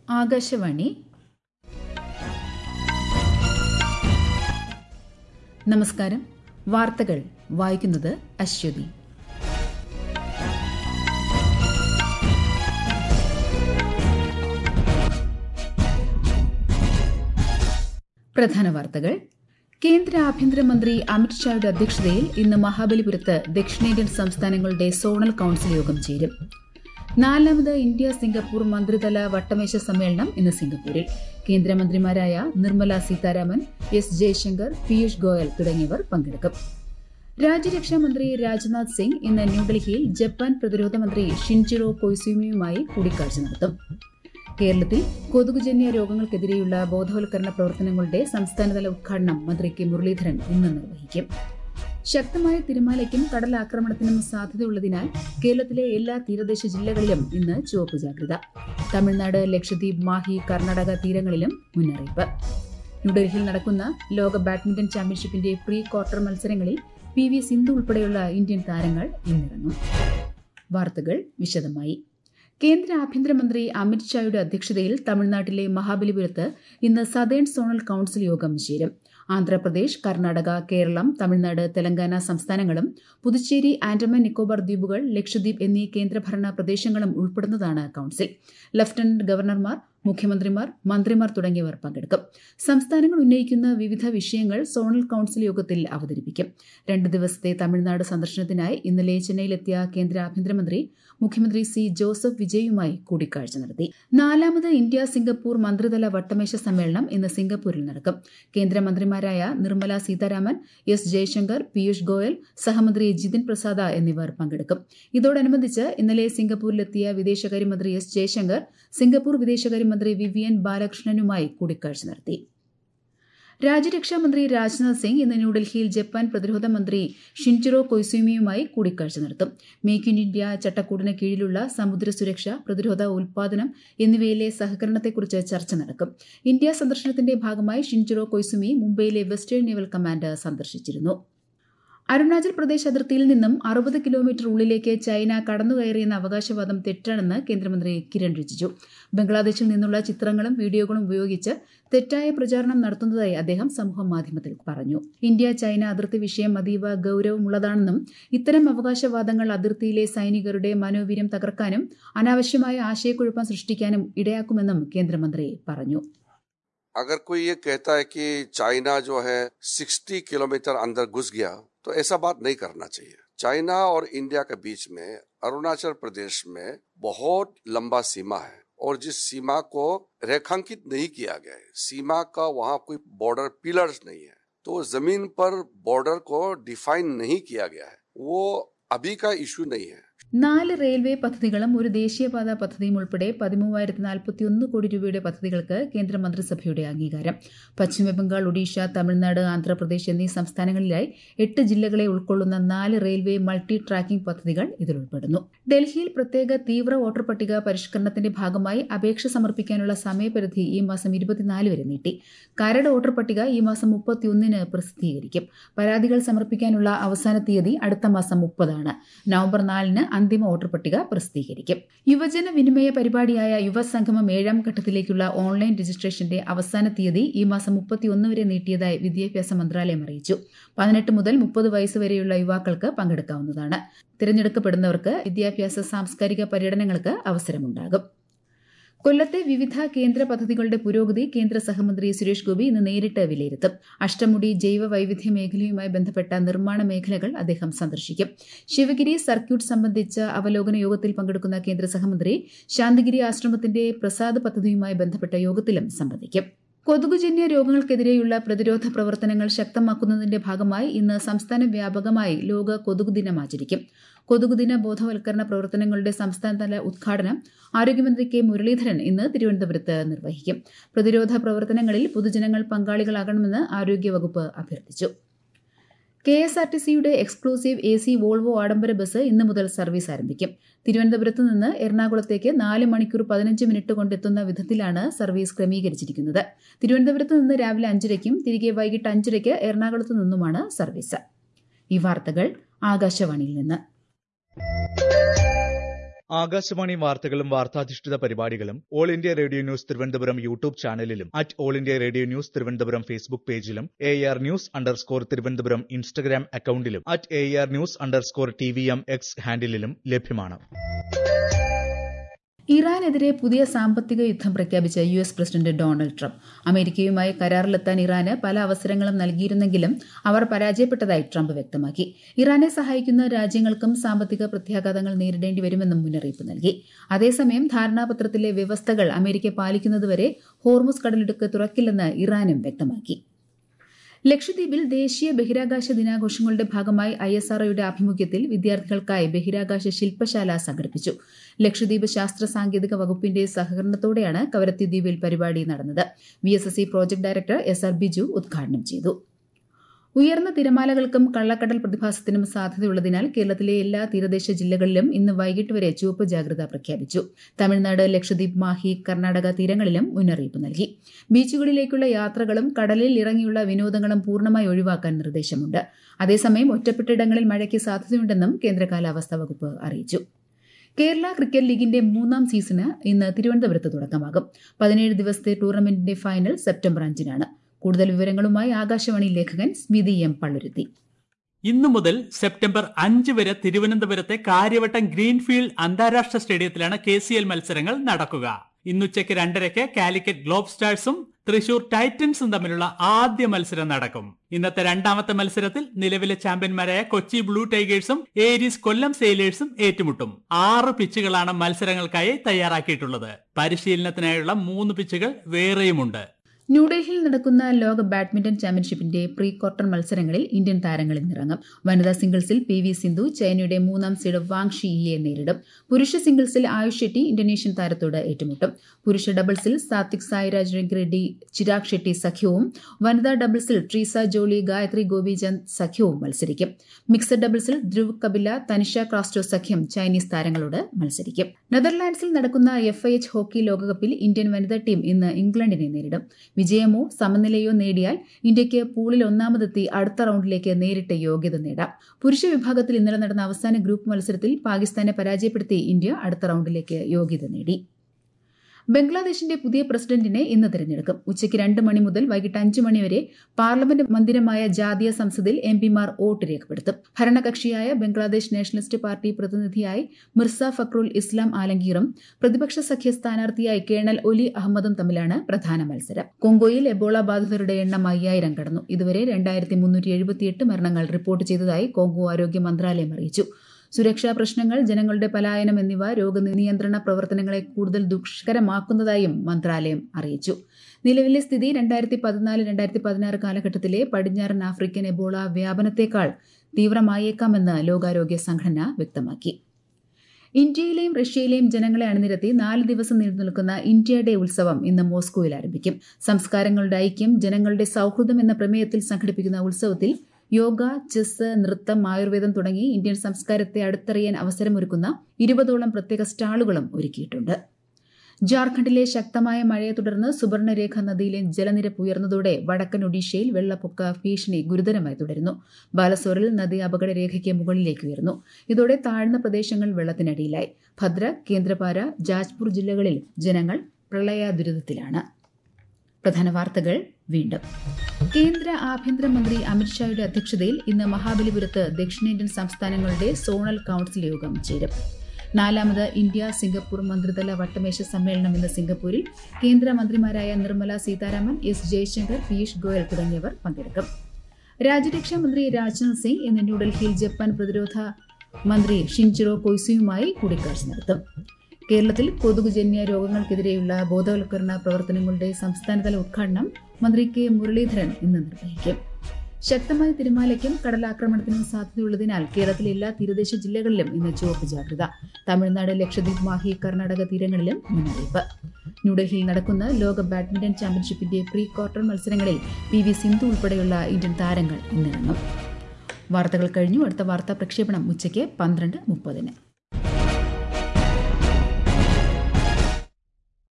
ആകാശവാണി. നമസ്കാരം. വാർത്തകൾ വായിക്കുന്നത് അശ്വതി. പ്രധാന വാർത്തകൾ. കേന്ദ്ര ആഭ്യന്തരമന്ത്രി അമിത്ഷായുടെ അധ്യക്ഷതയിൽ ഇന്ന് മഹാബലിപുരത്ത് ദക്ഷിണേന്ത്യൻ സംസ്ഥാനങ്ങളുടെ സോണൽ കൌൺസിൽ യോഗം ചേരും. 4ാമത് ഇന്ത്യ സിംഗപ്പൂർ മന്ത്രിതല വട്ടമേശ സമ്മേളനം ഇന്ന് സിംഗപ്പൂരിൽ. കേന്ദ്രമന്ത്രിമാരായ നിർമ്മല സീതാരാമൻ, എസ് ജയശങ്കർ, പീയൂഷ് ഗോയൽ തുടങ്ങിയവർ പങ്കെടുക്കും. രാജ്യരക്ഷാമന്ത്രി രാജ്നാഥ് സിംഗ് ഇന്ന് ന്യൂഡൽഹിയിൽ ജപ്പാൻ പ്രതിരോധ മന്ത്രി ഷിൻജിറോ കൊയ്സുമിയുമായി കൂടിക്കാഴ്ച നടത്തും. കേരളത്തിൽ കൊതുകുജന്യ രോഗങ്ങൾക്കെതിരെയുള്ള ബോധവൽക്കരണ പ്രവർത്തനങ്ങളുടെ സംസ്ഥാനതല ഉദ്ഘാടനം മന്ത്രി കെ മുരളീധരൻ ഇന്ന് നിർവഹിക്കും. ശക്തമായ തിരമാലയ്ക്കും കടലാക്രമണത്തിനും സാധ്യതയുള്ളതിനാൽ കേരളത്തിലെ എല്ലാ തീരദേശ ജില്ലകളിലും ഇന്ന് ചുവപ്പ് ജാഗ്രത. തമിഴ്നാട്, ലക്ഷദ്വീപ്, മാഹി, കർണാടക തീരങ്ങളിലും മുന്നറിയിപ്പ്. ന്യൂഡൽഹിയിൽ നടക്കുന്ന ലോക ബാഡ്മിന്റൺ ചാമ്പ്യൻഷിപ്പിന്റെ പ്രീ ക്വാർട്ടർ മത്സരങ്ങളിൽ PV സിന്ധു ഉൾപ്പെടെയുള്ള ഇന്ത്യൻ താരങ്ങൾ ഇന്നിറങ്ങും. വാർത്തകൾ വിശദമായി. കേന്ദ്ര ആഭ്യന്തരമന്ത്രി അമിത്ഷായുടെ അധ്യക്ഷതയിൽ തമിഴ്നാട്ടിലെ മഹാബലിപുരത്ത് ഇന്ന് സതേൺ സോണൽ കൌൺസിൽ യോഗം ചേരും. ആന്ധ്രാപ്രദേശ്, കർണാടക, കേരളം, തമിഴ്നാട്, തെലങ്കാന സംസ്ഥാനങ്ങളും പുതുച്ചേരി, ആൻഡമാൻ നിക്കോബാർ ദ്വീപുകൾ, ലക്ഷദ്വീപ് എന്നീ കേന്ദ്രഭരണ പ്രദേശങ്ങളും ഉൾപ്പെടുന്നതാണ് കൌൺസിൽ. ലഫ്റ്റനന്റ് ഗവർണർമാർ, മുഖ്യമന്ത്രിമാർ, മന്ത്രിമാർ തുടങ്ങിയവർ പങ്കെടുക്കും. സംസ്ഥാനങ്ങൾ ഉന്നയിക്കുന്ന വിവിധ വിഷയങ്ങൾ സോണൽ കൌൺസിൽ യോഗത്തിൽ അവതരിപ്പിക്കും. 2 ദിവസത്തെ തമിഴ്നാട് സന്ദർശനത്തിനായി ഇന്നലെ ചെന്നൈയിലെത്തിയ കേന്ദ്ര ആഭ്യന്തരമന്ത്രി മുഖ്യമന്ത്രി സി ജോസഫ് വിജയുമായി കൂടിക്കാഴ്ച നടത്തി. 4ാമത് ഇന്ത്യ സിംഗപ്പൂർ മന്ത്രിതല വട്ടമേശ സമ്മേളനം ഇന്ന് സിംഗപ്പൂരിൽ നടക്കും. കേന്ദ്രമന്ത്രിമാരായ നിർമ്മല സീതാരാമൻ, എസ് ജയശങ്കർ, പീയൂഷ് ഗോയൽ, സഹമന്ത്രി ജിതിൻ പ്രസാദ എന്നിവർ പങ്കെടുക്കും. ഇതോടനുബന്ധിച്ച് ഇന്നലെ സിംഗപ്പൂരിലെത്തിയ വിദേശകാര്യമന്ത്രി എസ് ജയശങ്കർ സിംഗപ്പൂർ വിദേശകാര്യമന്ത്രി വിവിയൻ ബാലകൃഷ്ണനുമായി കൂടിക്കാഴ്ച നടത്തി. രാജ്യരക്ഷാമന്ത്രി രാജ്നാഥ് സിംഗ് ഇന്ന് ന്യൂഡൽഹിയിൽ ജപ്പാൻ പ്രതിരോധ മന്ത്രി ഷിൻജിറോ കൊയ്സുമിയുമായി കൂടിക്കാഴ്ച നടത്തും. മേക്ക് ഇൻ ഇന്ത്യ ചട്ടക്കൂടിന് കീഴിലുള്ള സമുദ്ര സുരക്ഷ, പ്രതിരോധ ഉൽപാദനം എന്നിവയിലെ സഹകരണത്തെക്കുറിച്ച് ചർച്ച നടക്കും. ഇന്ത്യ സന്ദർശനത്തിന്റെ ഭാഗമായി ഷിൻജിറോ കൊയ്സുമി മുംബൈയിലെ വെസ്റ്റേൺ നേവൽ കമാൻഡ് സന്ദർശിച്ചിരുന്നു. അരുണാചൽ പ്രദേശ് അതിർത്തിയിൽ നിന്നും 60 കിലോമീറ്റർ ഉള്ളിലേക്ക് ചൈന കടന്നുകയറിയെന്ന അവകാശവാദം തെറ്റാണെന്ന് കേന്ദ്രമന്ത്രി കിരൺ റിജിജു. ബംഗ്ലാദേശിൽ നിന്നുള്ള ചിത്രങ്ങളും വീഡിയോകളും ഉപയോഗിച്ച് തെറ്റായ പ്രചാരണം നടത്തുന്നതായി അദ്ദേഹം സമൂഹമാധ്യമത്തിൽ പറഞ്ഞു. ഇന്ത്യ ചൈന അതിർത്തി വിഷയം അതീവ ഗൌരവമുള്ളതാണെന്നും ഇത്തരം അവകാശവാദങ്ങൾ അതിർത്തിയിലെ സൈനികരുടെ മനോവീര്യം തകർക്കാനും അനാവശ്യമായ ആശയക്കുഴപ്പം സൃഷ്ടിക്കാനും ഇടയാക്കുമെന്നും കേന്ദ്രമന്ത്രി പറഞ്ഞു. अगर कोई ये कहता है कि चाइना जो है 60 किलोमीटर अंदर घुस गया, तो ऐसा बात नहीं करना चाहिए. चाइना और इंडिया के बीच में अरुणाचल प्रदेश में बहुत लंबा सीमा है और जिस सीमा को रेखांकित नहीं किया गया है, सीमा का वहां कोई बॉर्डर पिलर्स नहीं है, तो जमीन पर बॉर्डर को डिफाइन नहीं किया गया है, वो अभी का इश्यू नहीं है. 4 റെയിൽവേ പദ്ധതികളും ഒരു ദേശീയപാത പദ്ധതിയും ഉൾപ്പെടെ 13,041 കോടി രൂപയുടെ പദ്ധതികൾക്ക് കേന്ദ്രമന്ത്രിസഭയുടെ അംഗീകാരം. പശ്ചിമബംഗാൾ, ഒഡീഷ, തമിഴ്നാട്, ആന്ധ്രാപ്രദേശ് എന്നീ സംസ്ഥാനങ്ങളിലായി 8 ജില്ലകളെ ഉൾക്കൊള്ളുന്ന 4 റെയിൽവേ മൾട്ടി ട്രാക്കിംഗ് പദ്ധതികൾ ഇതിലുൾപ്പെടുന്നു. ഡൽഹിയിൽ പ്രത്യേക തീവ്ര വോട്ടർ പട്ടിക പരിഷ്കരണത്തിന്റെ ഭാഗമായി അപേക്ഷ സമർപ്പിക്കാനുള്ള സമയപരിധി ഈ മാസം 24 വരെ നീട്ടി. കരട് വോട്ടർ പട്ടിക ഈ മാസം 31 പ്രസിദ്ധീകരിക്കും. പരാതികൾ സമർപ്പിക്കാനുള്ള അവസാന തീയതി അടുത്ത മാസം 30 നവംബർ 4 അന്തിമ വോട്ടർ പട്ടിക പ്രസിദ്ധീകരിക്കും. യുവജന വിനിമയ പരിപാടിയായ യുവസംഗമം 7ാം ഘട്ടത്തിലേക്കുള്ള ഓൺലൈൻ രജിസ്ട്രേഷന്റെ അവസാന തീയതി ഈ മാസം 31 വരെ നീട്ടിയതായി വിദ്യാഭ്യാസ മന്ത്രാലയം അറിയിച്ചു. 18 മുതൽ 30 വയസ്സ് വരെയുള്ള യുവാക്കൾക്ക് പങ്കെടുക്കാവുന്നതാണ്. തിരഞ്ഞെടുക്കപ്പെടുന്നവർക്ക് വിദ്യാഭ്യാസ, സാംസ്കാരിക പര്യടനങ്ങൾക്ക് അവസരമുണ്ടാകും. കൊല്ലത്തെ വിവിധ കേന്ദ്ര പദ്ധതികളുടെ പുരോഗതി കേന്ദ്ര സഹമന്ത്രി സുരേഷ് ഗോപി ഇന്ന് നേരിട്ട് വിലയിരുത്തും. അഷ്ടമുടി ജൈവ വൈവിധ്യ മേഖലയുമായി ബന്ധപ്പെട്ട നിർമ്മാണ മേഖലകൾ അദ്ദേഹം സന്ദർശിക്കും. ശിവഗിരി സർക്യൂട്ട് സംബന്ധിച്ച അവലോകന യോഗത്തിൽ പങ്കെടുക്കുന്ന കേന്ദ്ര സഹമന്ത്രി ശാന്തിഗിരി ആശ്രമത്തിന്റെ പ്രസാദ് പദ്ധതിയുമായി ബന്ധപ്പെട്ട യോഗത്തിലും സംബന്ധിക്കും. കൊതുകുജന്യ രോഗങ്ങൾക്കെതിരെയുള്ള പ്രതിരോധ പ്രവർത്തനങ്ങൾ ശക്തമാക്കുന്നതിന്റെ ഭാഗമായി ഇന്ന് സംസ്ഥാന വ്യാപകമായി ലോക കൊതുക് ദിനം ആചരിക്കും. കൊതുകുദിന ബോധവൽക്കരണ പ്രവർത്തനങ്ങളുടെ സംസ്ഥാനതല ഉദ്ഘാടനം ആരോഗ്യമന്ത്രി കെ മുരളീധരൻ ഇന്ന് തിരുവനന്തപുരത്ത് നിർവഹിക്കും. പ്രതിരോധ പ്രവർത്തനങ്ങളിൽ പൊതുജനങ്ങൾ പങ്കാളികളാകണമെന്ന് ആരോഗ്യവകുപ്പ് അഭ്യർത്ഥിച്ചു. KSRTCയുടെ എക്സ്ക്ലൂസീവ് AC വോൾവോ ആഡംബര ബസ് ഇന്ന് മുതൽ സർവീസ് ആരംഭിക്കും. തിരുവനന്തപുരത്ത് നിന്ന് എറണാകുളത്തേക്ക് 4 മണിക്കൂർ 15 മിനിറ്റ് കൊണ്ടെത്തുന്ന വിധത്തിലാണ് സർവീസ് ക്രമീകരിച്ചിരിക്കുന്നത്. തിരുവനന്തപുരത്ത് നിന്ന് രാവിലെ 5:30ക്കും തിരികെ വൈകിട്ട് 5:30ക്ക് എറണാകുളത്ത് നിന്നുമാണ് സർവീസ്. ഈ വാർത്തകൾ ആകാശവാണിയിൽ നിന്ന്. ആകാശവാണി വാർത്തകളും വാർത്താധിഷ്ഠിത പരിപാടികളും all India radio news Thiruvananthapuram YouTube ചാനലിലും @all India radio news Thiruvananthapuram Facebook പേജിലും AR News_ തിരുവനന്തപുരം ഇൻസ്റ്റഗ്രാം അക്കൌണ്ടിലും @AR News_TVM X ഹാൻഡിലും ലഭ്യമാണ്. ഇറാനെതിരെ പുതിയ സാമ്പത്തിക യുദ്ധം പ്രഖ്യാപിച്ച US പ്രസിഡന്റ് ഡൊണാൾഡ് ട്രംപ്. അമേരിക്കയുമായി കരാറിലെത്താൻ ഇറാന് പല അവസരങ്ങളും നൽകിയിരുന്നെങ്കിലും അവർ പരാജയപ്പെട്ടതായി ട്രംപ് വ്യക്തമാക്കി. ഇറാനെ സഹായിക്കുന്ന രാജ്യങ്ങൾക്കും സാമ്പത്തിക പ്രത്യാഘാതങ്ങൾ നേരിടേണ്ടി വരുമെന്നും മുന്നറിയിപ്പ് നൽകി. അതേസമയം ധാരണാപത്രത്തിലെ വ്യവസ്ഥകൾ അമേരിക്ക പാലിക്കുന്നതുവരെ ഹോർമുസ് കടലിടുക്ക് തുറക്കില്ലെന്ന് ഇറാനും വ്യക്തമാക്കി. ലക്ഷദ്വീപിൽ ദേശീയ ബഹിരാകാശ ദിനാഘോഷങ്ങളുടെ ഭാഗമായി ISROയുടെ ആഭിമുഖ്യത്തിൽ വിദ്യാർത്ഥികൾക്കായി ബഹിരാകാശ ശില്പശാല സംഘടിപ്പിച്ചു. ലക്ഷദ്വീപ് ശാസ്ത്ര സാങ്കേതിക വകുപ്പിന്റെ സഹകരണത്തോടെയാണ് കവരത്തി ദ്വീപിൽ പരിപാടി നടന്നത്. VSSC project director SR Biju ഉദ്ഘാടനം ചെയ്തു. ഉയർന്ന തിരമാലകൾക്കും കള്ളക്കടൽ പ്രതിഭാസത്തിനും സാധ്യതയുള്ളതിനാൽ കേരളത്തിലെ എല്ലാ തീരദേശ ജില്ലകളിലും ഇന്ന് വൈകിട്ട് വരെ ചുവപ്പ് ജാഗ്രത പ്രഖ്യാപിച്ചു. തമിഴ്നാട്, ലക്ഷദ്വീപ്, മാഹി, കർണാടക തീരങ്ങളിലും മുന്നറിയിപ്പ് നൽകി. ബീച്ചുകളിലേക്കുള്ള യാത്രകളും കടലിൽ ഇറങ്ങിയുള്ള വിനോദങ്ങളും പൂർണ്ണമായി ഒഴിവാക്കാൻ നിർദ്ദേശമുണ്ട്. അതേസമയം ഒറ്റപ്പെട്ടയിടങ്ങളിൽ മഴയ്ക്ക് സാധ്യതയുണ്ടെന്നും കേന്ദ്ര കാലാവസ്ഥാ വകുപ്പ് അറിയിച്ചു. കേരള ക്രിക്കറ്റ് ലീഗിന്റെ 3ാം സീസണ് ഇന്ന് തിരുവനന്തപുരത്ത് തുടക്കമാകും. 17 ദിവസത്തെ ടൂർണമെന്റിന്റെ ഫൈനൽ സെപ്റ്റംബർ 5-നാണ്. കൂടുതൽ വിവരങ്ങളുമായി ആകാശവാണി ലേഖകൻ സ്മിതി M. പള്ളുരുത്തി. ഇന്നു മുതൽ സെപ്റ്റംബർ 5 വരെ തിരുവനന്തപുരത്തെ കാര്യവട്ടം ഗ്രീൻഫീൽഡ് അന്താരാഷ്ട്ര സ്റ്റേഡിയത്തിലാണ് KCL മത്സരങ്ങൾ നടക്കുക. ഇന്നുച്ചയ്ക്ക് 2:30 കാലിക്കറ്റ് ഗ്ലോബ് സ്റ്റാർസും തൃശൂർ ടൈറ്റൻസും തമ്മിലുള്ള ആദ്യ മത്സരം നടക്കും. ഇന്നത്തെ രണ്ടാമത്തെ മത്സരത്തിൽ നിലവിലെ ചാമ്പ്യന്മാരായ കൊച്ചി ബ്ലൂ ടൈഗേഴ്സും ഏരീസ് കൊല്ലം സെയിലേഴ്സും ഏറ്റുമുട്ടും. 6 പിച്ചുകളാണ് മത്സരങ്ങൾക്കായി തയ്യാറാക്കിയിട്ടുള്ളത്. പരിശീലനത്തിനായുള്ള 3 പിച്ചുകൾ വേറെയുമുണ്ട്. ന്യൂഡൽഹിയിൽ നടക്കുന്ന ലോക ബാഡ്മിന്റൺ ചാമ്പ്യൻഷിപ്പിന്റെ പ്രീ ക്വാർട്ടർ മത്സരങ്ങളിൽ ഇന്ത്യൻ താരങ്ങൾ ഇന്നിറങ്ങും. വനിതാ സിംഗിൾസിൽ PV സിന്ധു ചൈനയുടെ 3ാം സീഡ് വാങ് ഷിയെ നേരിടും. പുരുഷ സിംഗിൾസിൽ ആയുഷ് ഷെട്ടി ഇന്തോനേഷ്യൻ താരത്തോട് ഏറ്റുമുട്ടും. പുരുഷ ഡബിൾസിൽ സാത്വിക് സായിരാജ് രംഗിറെഡ്ഡി ചിരാഗ് ഷെട്ടി സഖ്യവും വനിതാ ഡബിൾസിൽ ട്രീസ ജോളി ഗായത്രി ഗോപിചന്ദ് സഖ്യവും മത്സരിക്കും. മിക്സഡ് ഡബിൾസിൽ ധ്രുവ് കപില തനിഷ ക്രാസ്റ്റോ സഖ്യം ചൈനീസ് താരങ്ങളോട് മത്സരിക്കും. നെതർലാൻഡ്സിൽ നടക്കുന്ന FIH ഹോക്കി ലോകകപ്പിൽ ഇന്ത്യൻ വനിതാ ടീം ഇന്ന് ഇംഗ്ലണ്ടിനെ നേരിടും. വിജയമോ സമനിലയോ നേടിയാൽ ഇന്ത്യയ്ക്ക് പൂളിൽ 1ാമതെത്തി അടുത്ത റൌണ്ടിലേക്ക് നേരിട്ട് യോഗ്യത നേടാം. പുരുഷ വിഭാഗത്തിൽ ഇന്നലെ നടന്ന അവസാന ഗ്രൂപ്പ് മത്സരത്തിൽ പാകിസ്ഥാനെ പരാജയപ്പെടുത്തി ഇന്ത്യ അടുത്ത റൌണ്ടിലേക്ക് യോഗ്യത നേടി. ബംഗ്ലാദേശിന്റെ പുതിയ പ്രസിഡന്റിനെ ഇന്ന് തെരഞ്ഞെടുക്കും. ഉച്ചയ്ക്ക് 2 മണി മുതൽ വൈകിട്ട് 5 മണി വരെ പാർലമെന്റ് മന്ദിരമായ ജാതീയ സംസദിൽ MPമാർ വോട്ട് രേഖപ്പെടുത്തും. ഭരണകക്ഷിയായ ബംഗ്ലാദേശ് നാഷണലിസ്റ്റ് പാർട്ടി പ്രതിനിധിയായി മിർസ ഫക്രുൽ ഇസ്ലാം ആലംഗീറും പ്രതിപക്ഷ സഖ്യ സ്ഥാനാർത്ഥിയായി കേണൽ ഒലി അഹമ്മദും തമ്മിലാണ് പ്രധാന മത്സരം. കോങ്കോയിൽ എബോള ബാധിതരുടെ എണ്ണം 5000 കടന്നു. ഇതുവരെ 2378 മരണങ്ങൾ റിപ്പോർട്ട് ചെയ്തതായി കോങ്കോ ആരോഗ്യ മന്ത്രാലയം അറിയിച്ചു. സുരക്ഷാ പ്രശ്നങ്ങൾ, ജനങ്ങളുടെ പലായനം എന്നിവ രോഗനിയന്ത്രണ പ്രവർത്തനങ്ങളെ കൂടുതൽ ദുഷ്കരമാക്കുന്നതായും മന്ത്രാലയം അറിയിച്ചു. നിലവിലെ സ്ഥിതി 2014-2016 കാലഘട്ടത്തിലെ പടിഞ്ഞാറൻ ആഫ്രിക്കൻ എബോള വ്യാപനത്തേക്കാൾ തീവ്രമായേക്കാമെന്ന് ലോകാരോഗ്യ സംഘടന വ്യക്തമാക്കി. ഇന്ത്യയിലെയും റഷ്യയിലെയും ജനങ്ങളെ അണിനിരത്തി 4 ദിവസം നീണ്ടുനിൽക്കുന്ന ഇന്ത്യ ഡേ ഉത്സവം ഇന്ന് മോസ്കോയിൽ ആരംഭിക്കും. സംസ്കാരങ്ങളുടെ ഐക്യം, ജനങ്ങളുടെ സൌഹൃദം എന്ന പ്രമേയത്തിൽ സംഘടിപ്പിക്കുന്ന ഉത്സവത്തിൽ യോഗ, ചെസ്, നൃത്തം, ആയുർവേദം തുടങ്ങി ഇന്ത്യൻ സംസ്കാരത്തെ അടുത്തറിയാൻ അവസരമൊരുക്കുന്ന 20ഓളം പ്രത്യേക സ്റ്റാളുകളും ഒരുക്കിയിട്ടുണ്ട്. ജാർഖണ്ഡിലെ ശക്തമായ മഴയെ തുടർന്ന് സുബർണരേഖ നദിയിലെ ജലനിരപ്പ് ഉയർന്നതോടെ വടക്കൻ ഒഡീഷയിൽ വെള്ളപ്പൊക്ക ഭീഷണി ഗുരുതരമായി തുടരുന്നു. ബാലസോറിൽ നദി അപകടരേഖയ്ക്ക് മുകളിലേക്ക് ഉയർന്നു. ഇതോടെ താഴ്ന്ന പ്രദേശങ്ങൾ വെള്ളത്തിനടിയിലായി. ഭദ്ര, കേന്ദ്രപാര, ജാജ്പൂർ ജില്ലകളിൽ ജനങ്ങൾ പ്രളയ ദുരിതത്തിലാണ്. പ്രധാന വാർത്തകൾ വീണ്ടും. കേന്ദ്ര ആഭ്യന്തരമന്ത്രി അമിത്ഷായുടെ അധ്യക്ഷതയിൽ ഇന്ന് മഹാബലിപുരത്ത് ദക്ഷിണേന്ത്യൻ സംസ്ഥാനങ്ങളുടെ സോണൽ കൌൺസിൽ യോഗം ചേരും. 4ാമത് ഇന്ത്യ സിംഗപ്പൂർ മന്ത്രിതല വട്ടമേശ സമ്മേളനം ഇന്ന് സിംഗപ്പൂരിൽ. കേന്ദ്രമന്ത്രിമാരായ നിർമ്മല സീതാരാമൻ, S. ജയശങ്കർ, പീയൂഷ് ഗോയൽ തുടങ്ങിയവർ പങ്കെടുക്കും. രാജ്യരക്ഷാ മന്ത്രി രാജ്നാഥ് സിംഗ് ഇന്ന് ന്യൂഡൽഹിയിൽ ജപ്പാൻ പ്രതിരോധ മന്ത്രി ഷിൻജിറോ കൊയ്സുയുമായി കൂടിക്കാഴ്ച നടത്തും. കേരളത്തിൽ കൊതുകുജന്യ രോഗങ്ങൾക്കെതിരെയുള്ള ബോധവൽക്കരണ പ്രവർത്തനങ്ങളുടെ സംസ്ഥാനതല ഉദ്ഘാടനം മന്ത്രി K. മുരളീധരൻ ഇന്ന് നിർവഹിക്കും. ശക്തമായ തിരമാലയ്ക്കും കടലാക്രമണത്തിനും സാധ്യതയുള്ളതിനാൽ കേരളത്തിലെ എല്ലാ തീരദേശ ജില്ലകളിലും ഇന്ന് ചുവപ്പ് ജാഗ്രത. തമിഴ്നാട്, ലക്ഷദ്വീപ്, മാഹി, കർണാടക തീരങ്ങളിലും മുന്നറിയിപ്പ്. ന്യൂഡൽഹിയിൽ നടക്കുന്ന ലോക ബാഡ്മിന്റൺ ചാമ്പ്യൻഷിപ്പിന്റെ പ്രീ ക്വാർട്ടർ മത്സരങ്ങളിൽ PV സിന്ധു ഉൾപ്പെടെയുള്ള ഇന്ത്യൻ താരങ്ങൾ ഇന്നിറങ്ങും. വാർത്തകൾ കഴിഞ്ഞു. അടുത്ത വാർത്താ പ്രക്ഷേപണം ഉച്ചയ്ക്ക് 12:30.